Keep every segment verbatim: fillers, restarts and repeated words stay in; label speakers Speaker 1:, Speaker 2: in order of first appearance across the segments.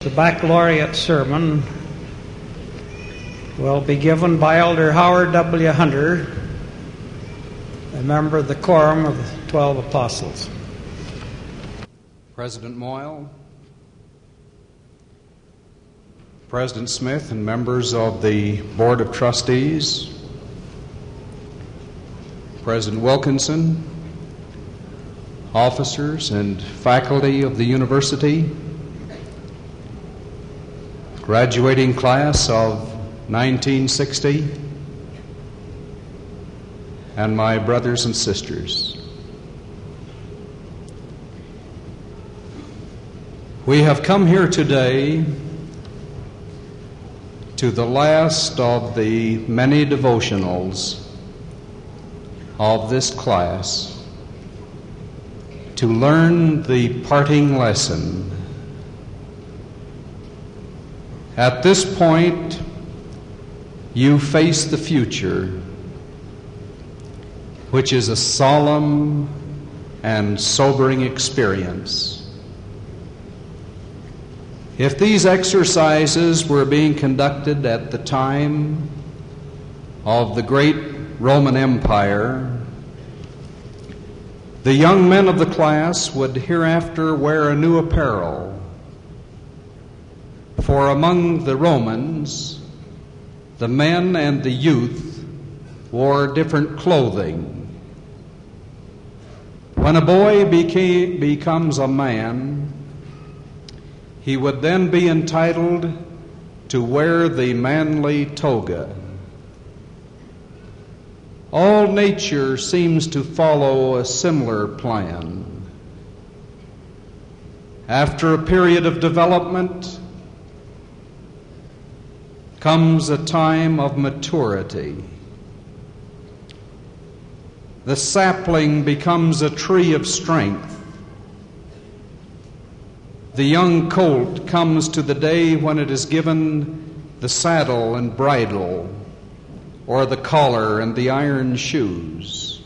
Speaker 1: The baccalaureate sermon will be given by Elder Howard W. Hunter, a member of the Quorum of the Twelve Apostles.
Speaker 2: President Moyle, President Smith, and members of the Board of Trustees, President Wilkinson, officers and faculty of the university, graduating class of nineteen sixty, and my brothers and sisters. We have come here today to the last of the many devotionals of this class to learn the parting lesson. At this point, you face the future, which is a solemn and sobering experience. If these exercises were being conducted at the time of the great Roman Empire, the young men of the class would hereafter wear a new apparel. For among the Romans, the men and the youth wore different clothing. When a boy became, becomes a man, he would then be entitled to wear the manly toga. All nature seems to follow a similar plan. After a period of development comes a time of maturity. The sapling becomes a tree of strength. The young colt comes to the day when it is given the saddle and bridle, or the collar and the iron shoes.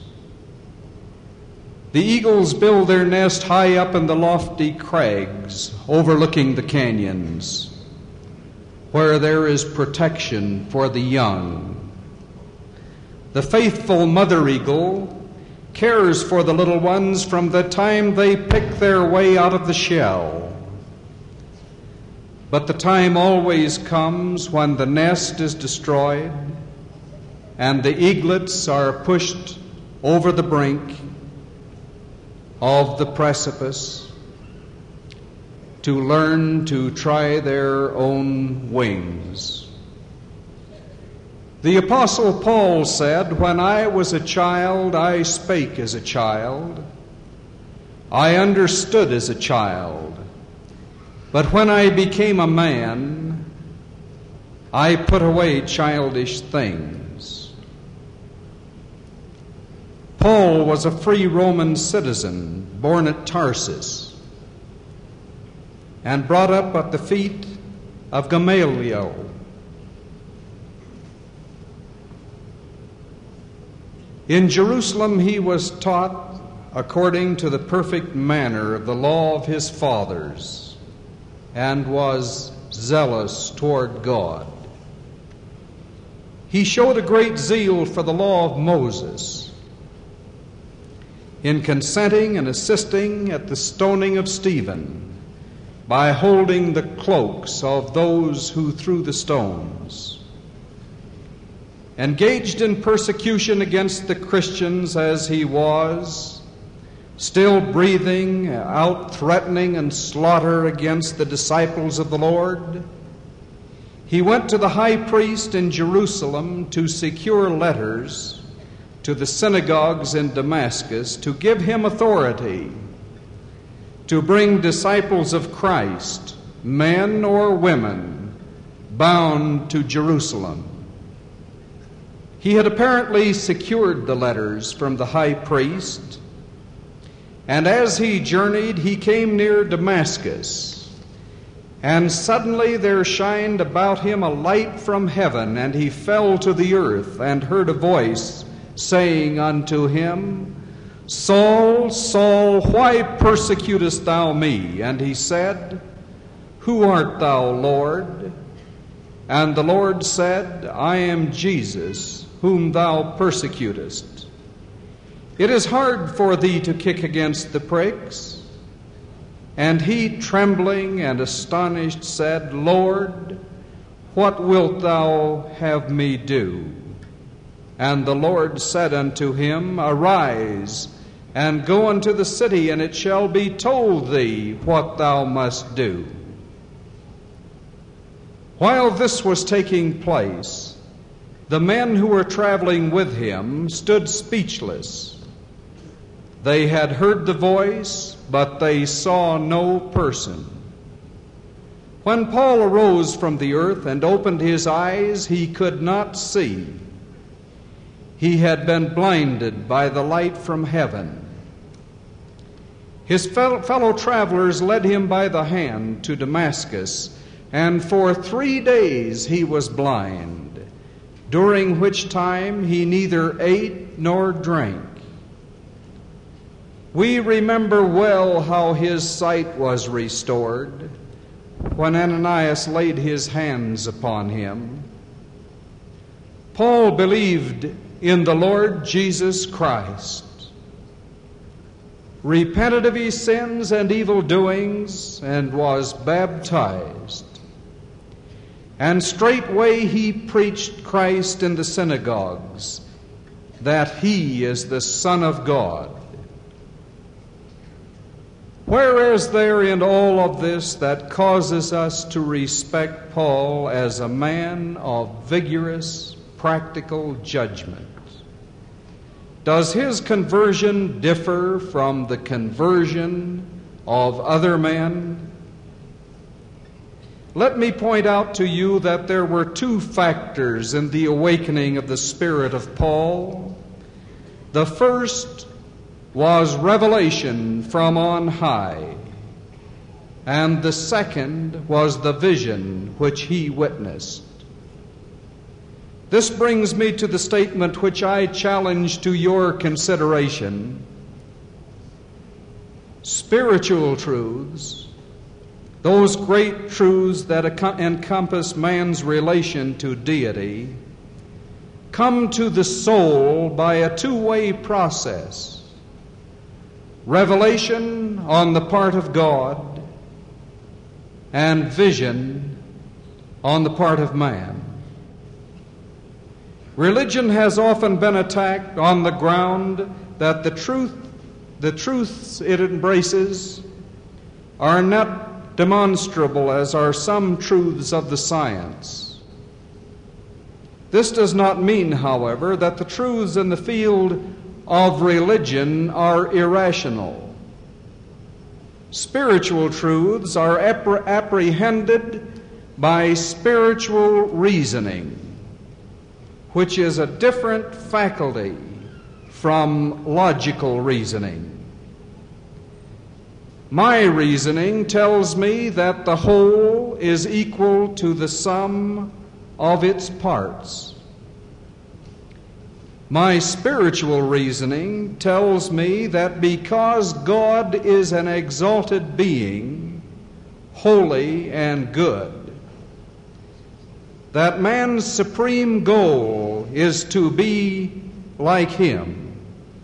Speaker 2: The eagles build their nest high up in the lofty crags overlooking the canyons, where there is protection for the young. The faithful mother eagle cares for the little ones from the time they pick their way out of the shell. But the time always comes when the nest is destroyed and the eaglets are pushed over the brink of the precipice to learn to try their own wings. The Apostle Paul said, "When I was a child, I spake as a child. I understood as a child. But when I became a man, I put away childish things." Paul was a free Roman citizen, born at Tarsus, and brought up at the feet of Gamaliel. In Jerusalem he was taught according to the perfect manner of the law of his fathers, and was zealous toward God. He showed a great zeal for the law of Moses, in consenting and assisting at the stoning of Stephen by holding the cloaks of those who threw the stones. Engaged in persecution against the Christians as he was, still breathing out threatening and slaughter against the disciples of the Lord, he went to the high priest in Jerusalem to secure letters to the synagogues in Damascus to give him authority to bring disciples of Christ, men or women, bound to Jerusalem. He had apparently secured the letters from the high priest, and as he journeyed, he came near Damascus. And suddenly there shined about him a light from heaven, and he fell to the earth, and heard a voice saying unto him, Saul, Saul, why persecutest thou me? And he said, Who art thou, Lord? And the Lord said, I am Jesus, whom thou persecutest. It is hard for thee to kick against the pricks. And he, trembling and astonished, said, Lord, what wilt thou have me do? And the Lord said unto him, Arise, and go unto the city, and it shall be told thee what thou must do. While this was taking place, the men who were traveling with him stood speechless. They had heard the voice, but they saw no person. When Paul arose from the earth and opened his eyes, he could not see. He had been blinded by the light from heaven. His fellow travelers led him by the hand to Damascus, and for three days he was blind, during which time he neither ate nor drank. We remember well how his sight was restored when Ananias laid his hands upon him. Paul believed in the Lord Jesus Christ, repented of his sins and evil doings, and was baptized. And straightway he preached Christ in the synagogues, that he is the Son of God. Where is there in all of this that causes us to respect Paul as a man of vigorous, practical judgment? Does his conversion differ from the conversion of other men? Let me point out to you that there were two factors in the awakening of the spirit of Paul. The first was revelation from on high, and the second was the vision which he witnessed. This brings me to the statement which I challenge to your consideration. Spiritual truths, those great truths that encompass man's relation to deity, come to the soul by a two-way process. Revelation on the part of God and vision on the part of man. Religion has often been attacked on the ground that the truth, the truths it embraces are not demonstrable as are some truths of the science. This does not mean, however, that the truths in the field of religion are irrational. Spiritual truths are appre- apprehended by spiritual reasoning, which is a different faculty from logical reasoning. My reasoning tells me that the whole is equal to the sum of its parts. My spiritual reasoning tells me that because God is an exalted being, holy and good, that man's supreme goal is to be like him.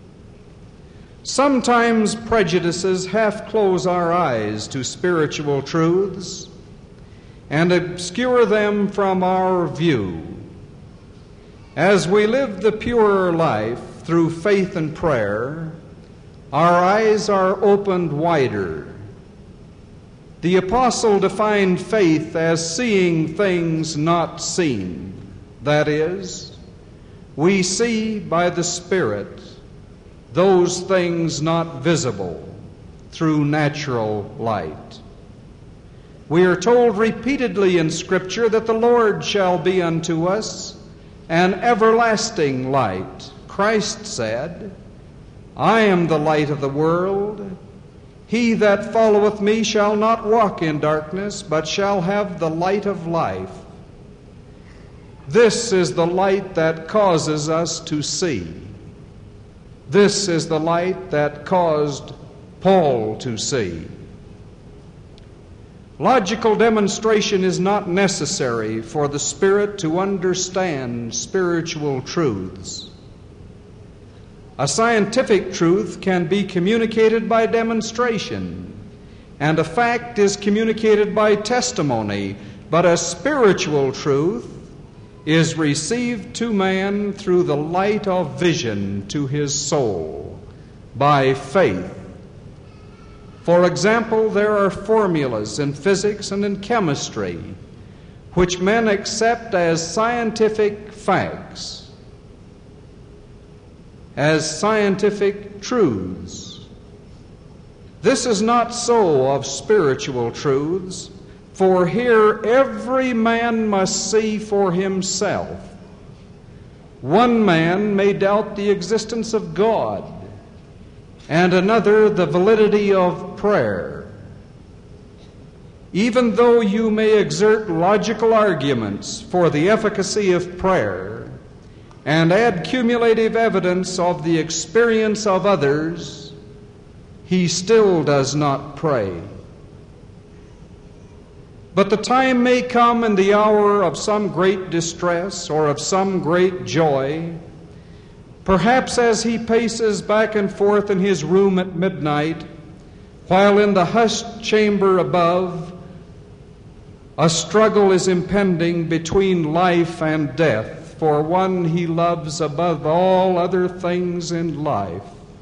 Speaker 2: Sometimes prejudices half close our eyes to spiritual truths and obscure them from our view. As we live the purer life through faith and prayer, our eyes are opened wider. The apostle defined faith as seeing things not seen. That is, we see by the Spirit those things not visible through natural light. We are told repeatedly in Scripture that the Lord shall be unto us an everlasting light. Christ said, I am the light of the world. He that followeth me shall not walk in darkness, but shall have the light of life. This is the light that causes us to see. This is the light that caused Paul to see. Logical demonstration is not necessary for the Spirit to understand spiritual truths. A scientific truth can be communicated by demonstration, and a fact is communicated by testimony, but a spiritual truth is received to man through the light of vision to his soul, by faith. For example, there are formulas in physics and in chemistry which men accept as scientific facts, as scientific truths. This is not so of spiritual truths, for here every man must see for himself. One man may doubt the existence of God, and another the validity of prayer. Even though you may exert logical arguments for the efficacy of prayer and add cumulative evidence of the experience of others, he still does not pray. But the time may come in the hour of some great distress or of some great joy, perhaps as he paces back and forth in his room at midnight, while in the hushed chamber above a struggle is impending between life and death for one he loves above all other things in life.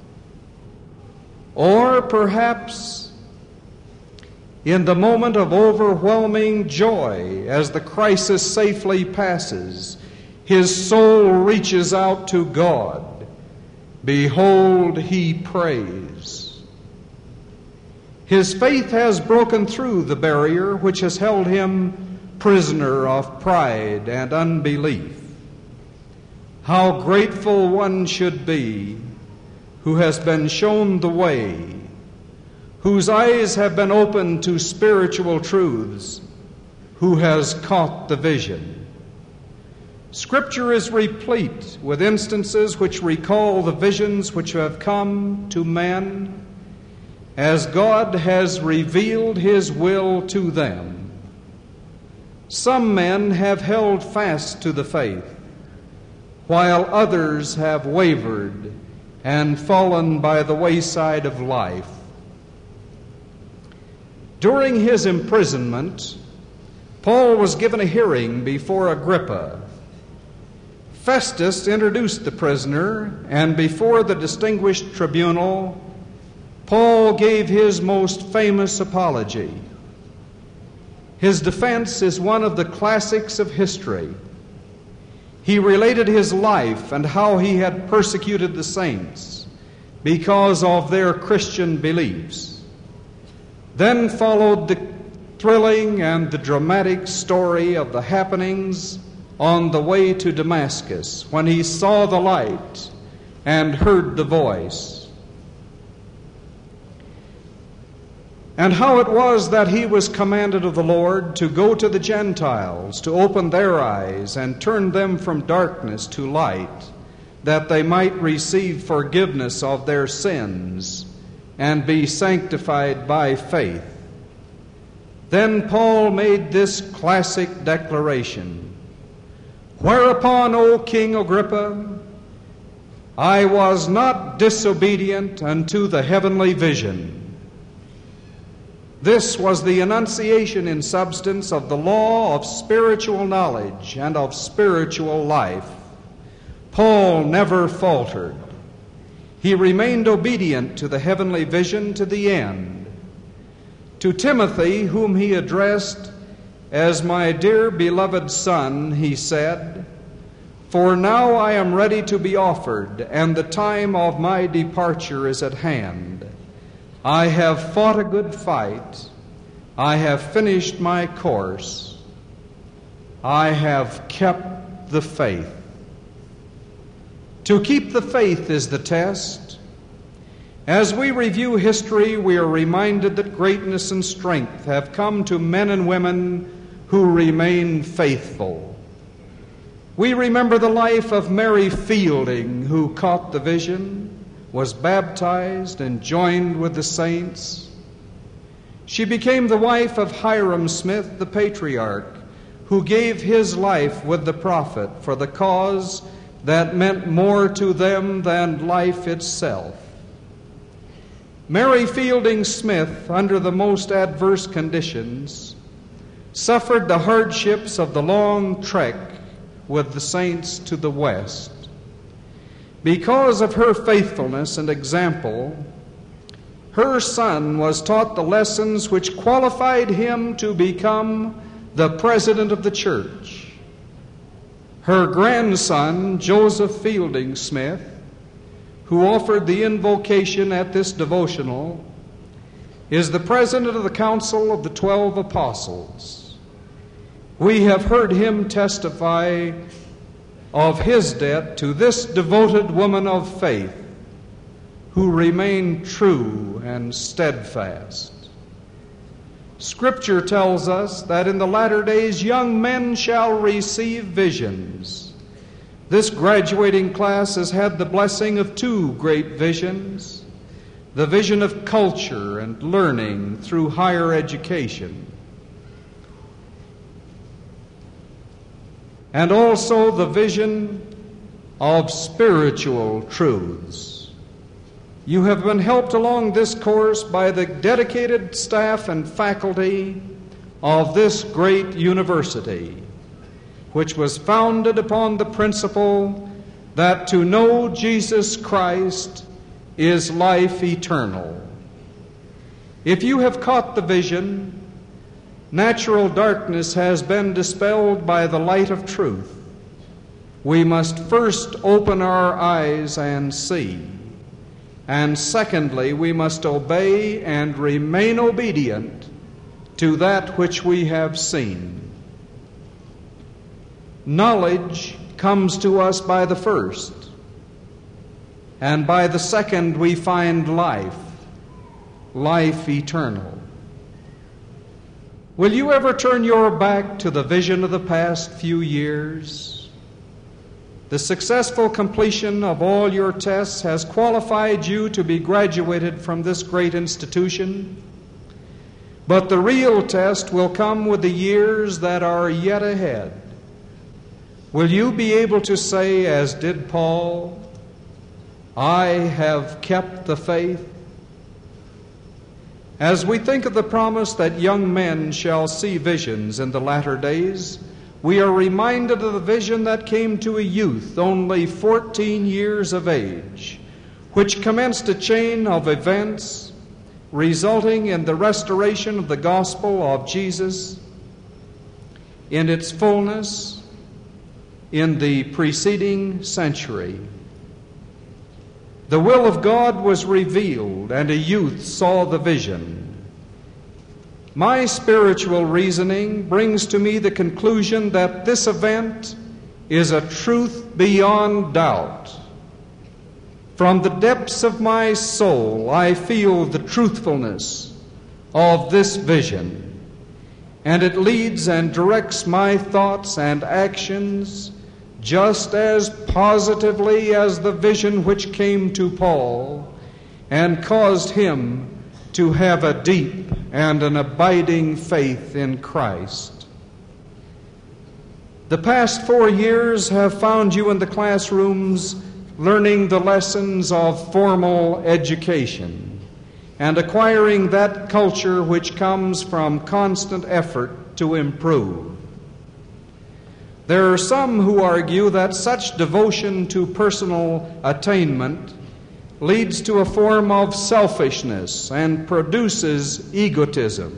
Speaker 2: Or perhaps in the moment of overwhelming joy, as the crisis safely passes, his soul reaches out to God. Behold, he prays. His faith has broken through the barrier which has held him prisoner of pride and unbelief. How grateful one should be who has been shown the way, whose eyes have been opened to spiritual truths, who has caught the vision. Scripture is replete with instances which recall the visions which have come to men as God has revealed his will to them. Some men have held fast to the faith, while others have wavered and fallen by the wayside of life. During his imprisonment, Paul was given a hearing before Agrippa. Festus introduced the prisoner, and before the distinguished tribunal, Paul gave his most famous apology. His defense is one of the classics of history. He related his life and how he had persecuted the saints because of their Christian beliefs. Then followed the thrilling and the dramatic story of the happenings on the way to Damascus, when he saw the light and heard the voice, and how it was that he was commanded of the Lord to go to the Gentiles, to open their eyes and turn them from darkness to light, that they might receive forgiveness of their sins and be sanctified by faith. Then Paul made this classic declaration: "Whereupon, O King Agrippa, I was not disobedient unto the heavenly vision." This was the enunciation in substance of the law of spiritual knowledge and of spiritual life. Paul never faltered. He remained obedient to the heavenly vision to the end. To Timothy, whom he addressed as my dear beloved son, he said, "For now I am ready to be offered, and the time of my departure is at hand. I have fought a good fight. I have finished my course. I have kept the faith." To keep the faith is the test. As we review history, we are reminded that greatness and strength have come to men and women who remain faithful. We remember the life of Mary Fielding, who caught the vision, was baptized, and joined with the saints. She became the wife of Hyrum Smith, the patriarch, who gave his life with the prophet for the cause that meant more to them than life itself. Mary Fielding Smith, under the most adverse conditions, suffered the hardships of the long trek with the saints to the west. Because of her faithfulness and example, her son was taught the lessons which qualified him to become the president of the church. Her grandson, Joseph Fielding Smith, who offered the invocation at this devotional, is the president of the Council of the Twelve Apostles. We have heard him testify of his debt to this devoted woman of faith who remained true and steadfast. Scripture tells us that in the latter days young men shall receive visions. This graduating class has had the blessing of two great visions: the vision of culture and learning through higher education, and also the vision of spiritual truths. You have been helped along this course by the dedicated staff and faculty of this great university, which was founded upon the principle that to know Jesus Christ is life eternal. If you have caught the vision, natural darkness has been dispelled by the light of truth. We must first open our eyes and see. And secondly, we must obey and remain obedient to that which we have seen. Knowledge comes to us by the first, and by the second we find life, life eternal. Will you ever turn your back to the vision of the past few years? The successful completion of all your tests has qualified you to be graduated from this great institution, but the real test will come with the years that are yet ahead. Will you be able to say, as did Paul, "I have kept the faith"? As we think of the promise that young men shall see visions in the latter days, we are reminded of the vision that came to a youth only fourteen years of age, which commenced a chain of events resulting in the restoration of the gospel of Jesus in its fullness in the preceding century. The will of God was revealed, and a youth saw the vision. My spiritual reasoning brings to me the conclusion that this event is a truth beyond doubt. From the depths of my soul, I feel the truthfulness of this vision, and it leads and directs my thoughts and actions just as positively as the vision which came to Paul and caused him to have a deep and an abiding faith in Christ. The past four years have found you in the classrooms learning the lessons of formal education and acquiring that culture which comes from constant effort to improve. There are some who argue that such devotion to personal attainment leads to a form of selfishness and produces egotism.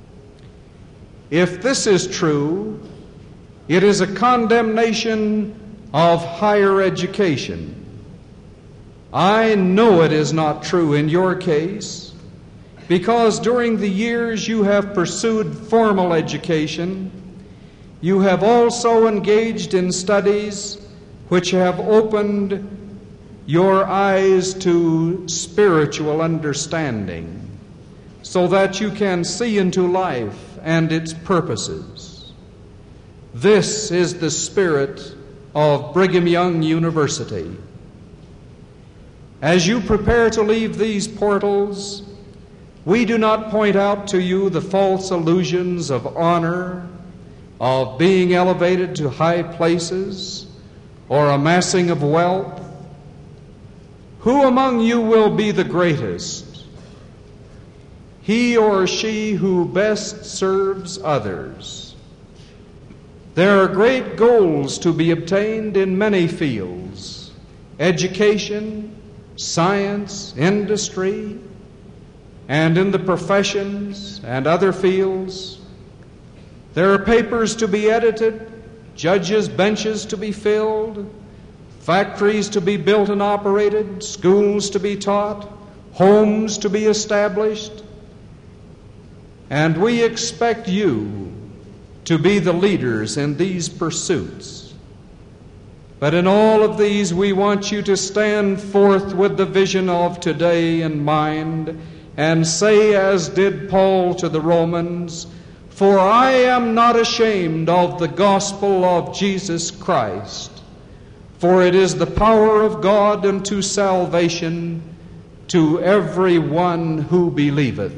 Speaker 2: If this is true, it is a condemnation of higher education. I know it is not true in your case, because during the years you have pursued formal education, you have also engaged in studies which have opened your eyes to spiritual understanding, so that you can see into life and its purposes. This is the spirit of Brigham Young University. As you prepare to leave these portals, We do not point out to you the false illusions of honor, of being elevated to high places, or amassing of wealth. Who among you will be the greatest? He or she who best serves others. There are great goals to be obtained in many fields: education, science, industry, and in the professions and other fields. There are papers to be edited, judges' benches to be filled, factories to be built and operated, schools to be taught, homes to be established. And we expect you to be the leaders in these pursuits. But in all of these, we want you to stand forth with the vision of today in mind and say, as did Paul to the Romans, "For I am not ashamed of the gospel of Jesus Christ, for it is the power of God unto salvation to every one who believeth."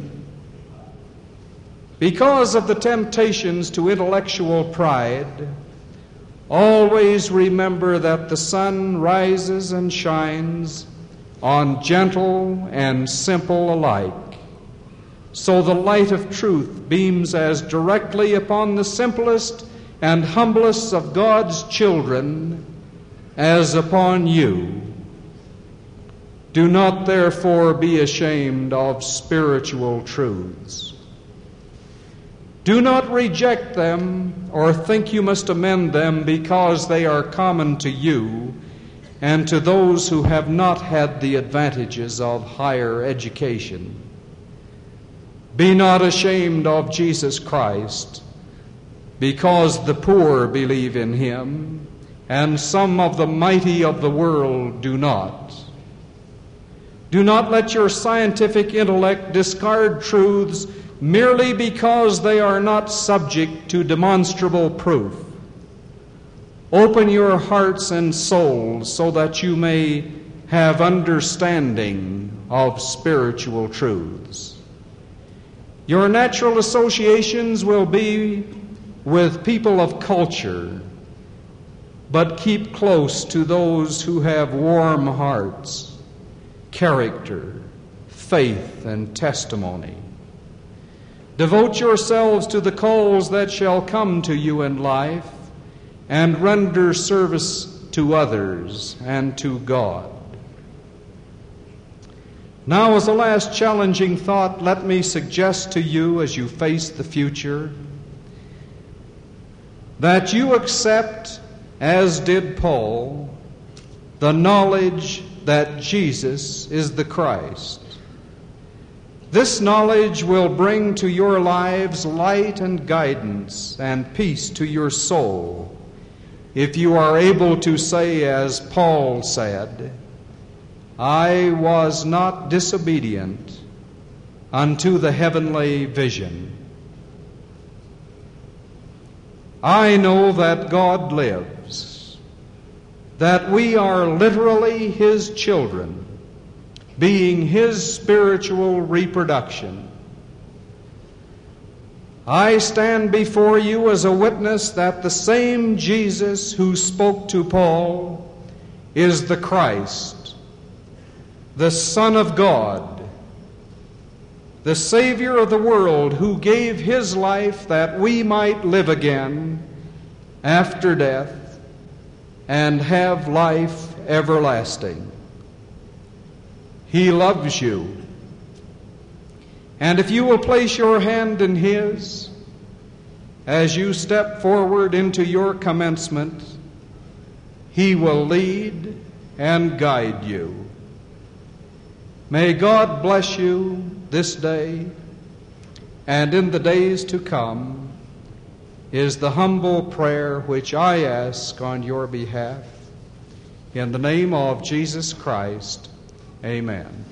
Speaker 2: Because of the temptations to intellectual pride, always remember that the sun rises and shines on gentle and simple alike. So the light of truth beams as directly upon the simplest and humblest of God's children as upon you. Do not therefore be ashamed of spiritual truths. Do not reject them or think you must amend them because they are common to you and to those who have not had the advantages of higher education. Be not ashamed of Jesus Christ, because the poor believe in him, and some of the mighty of the world do not. Do not let your scientific intellect discard truths merely because they are not subject to demonstrable proof. Open your hearts and souls so that you may have understanding of spiritual truths. Your natural associations will be with people of culture, but keep close to those who have warm hearts, character, faith, and testimony. Devote yourselves to the calls that shall come to you in life, and render service to others and to God. Now, as a last challenging thought, let me suggest to you as you face the future that you accept, as did Paul, the knowledge that Jesus is the Christ. This knowledge will bring to your lives light and guidance and peace to your soul, if you are able to say, as Paul said, "I was not disobedient unto the heavenly vision." I know that God lives, that we are literally his children, being his spiritual reproduction. I stand before you as a witness that the same Jesus who spoke to Paul is the Christ, the Son of God, the Savior of the world, who gave his life that we might live again after death and have life everlasting. He loves you. And if you will place your hand in his, as you step forward into your commencement, he will lead and guide you. May God bless you this day and in the days to come, is the humble prayer which I ask on your behalf. In the name of Jesus Christ, amen.